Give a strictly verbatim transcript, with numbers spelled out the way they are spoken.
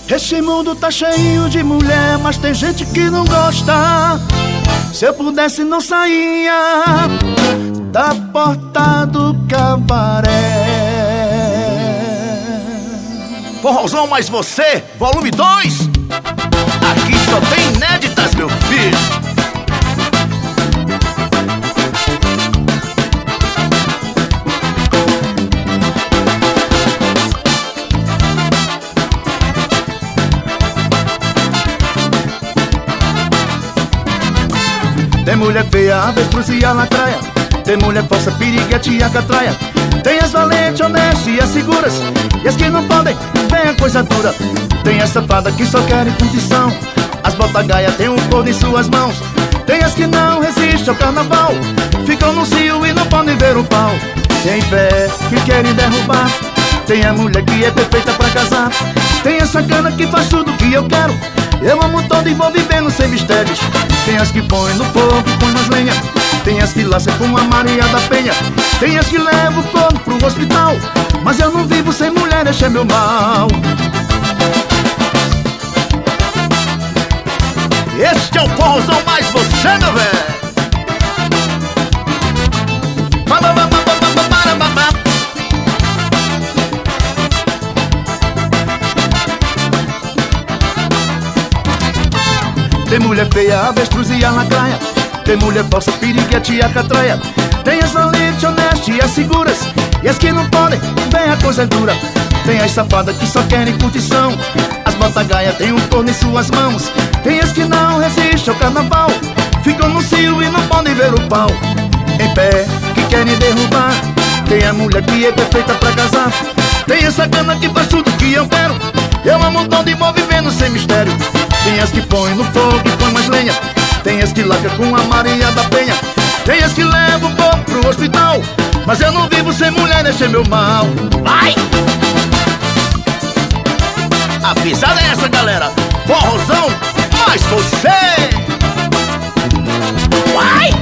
Esse mundo tá cheio de mulher, mas tem gente que não gosta. Se eu pudesse não saía da porta do cabaré. Forrozão Mais Você, volume dois. Aqui só tem inéditas, meu filho. Tem mulher feia, avestruz e a lacraia. Tem mulher falsa, piriguete e a catraia. Tem as valentes, honestas e as seguras, e as que não podem, vem a coisa dura. Tem as safadas que só querem condição. As botagaia tem um corno em suas mãos. Tem as que não resistem ao carnaval, ficam no cio e não podem ver o pau. Tem pé que querem derrubar. Tem a mulher que é perfeita pra casar. Tem a sacana que faz tudo que eu quero. Eu amo todo e vou vivendo sem mistérios. Tem as que põem no fogo, põem nas lenhas. Tem as que laçam com a Maria da Penha. Tem as que levam o corpo pro hospital. Mas eu não vivo sem mulher, este é meu mal. Este é o Forrozão Mais Você, meu velho. Tem mulher feia, avestruz e a lacraia. Tem mulher falsa, piriguete e a catraia. Tem as valentes, honestas e as seguras, e as que não podem, vem a coisa dura. Tem as safadas que só querem curtição. As botagaia tem um corno em suas mãos. Tem as que não resistem ao carnaval, ficam no cio e não podem ver o pau. Em pé, que querem derrubar. Tem a mulher que é perfeita pra casar. Tem essa cana que faz tudo que eu quero. Eu amo todo e vou vivendo sem mistério. Tem as que põem no fogo e põem mais lenha. Tem as que lacram com a Maria da Penha. Tem as que levam o corpo pro hospital. Mas eu não vivo sem mulher, este é meu mal. Vai! A pisada é essa, galera. Forrozão Mais Você. Vai!